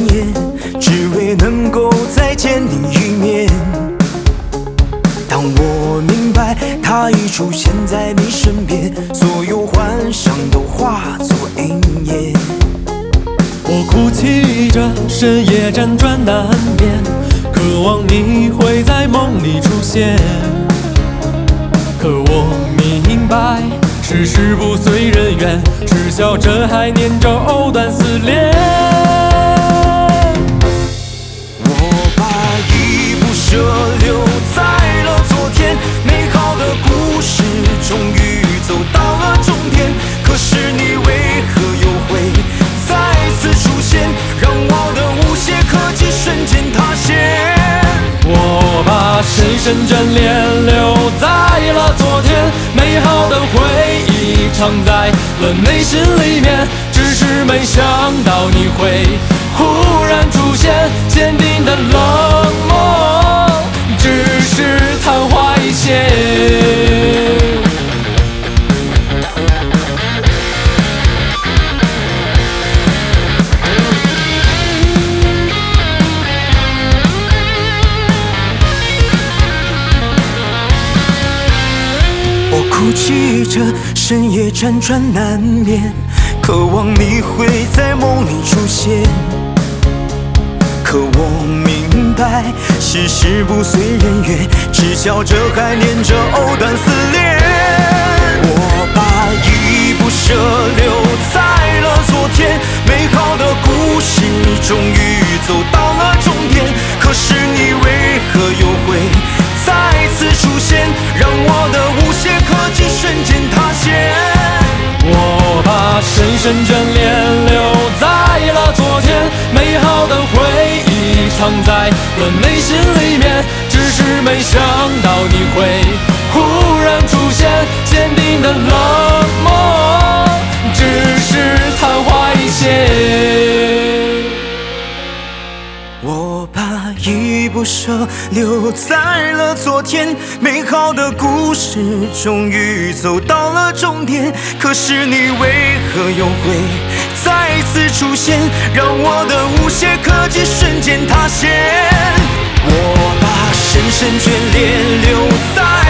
念，只为能够再见你一面。当我明白他已出现在你身边，所有幻想都化作云烟。 我哭泣着，深夜辗转难眠，渴望你会在梦里出现。可我明白，世事不随人愿，知晓这还念着藕断丝连。 我把依不舍留在了昨天，美好的故事终于走到了终点。可是你为何又会再次出现，让我的无懈可击瞬间塌陷？ 我把深深眷恋留在了昨天，美好的回忆藏在了内心里面，只是没想到你会忽然出现，坚定的冷漠只是昙花一现。 哭泣着，深夜辗转难眠，渴望你会在梦里出现。可我明白，世事不随人愿，知晓这还念着藕断丝连。我把依不舍留在了昨天，美好的故事终于走到了终点。可是你为何又会再次出现，让我的无懈可击瞬间塌陷？ 我把深深眷恋留在了昨天，美好的回忆藏在了内心里面，只是没想到你会忽然出现，坚定的冷漠只是昙花一现。 我把依不舍留在了昨天，美好的故事终于走到了终点。可是你为何又会再次出现，让我的无懈可击瞬间塌陷？我把深深眷恋留在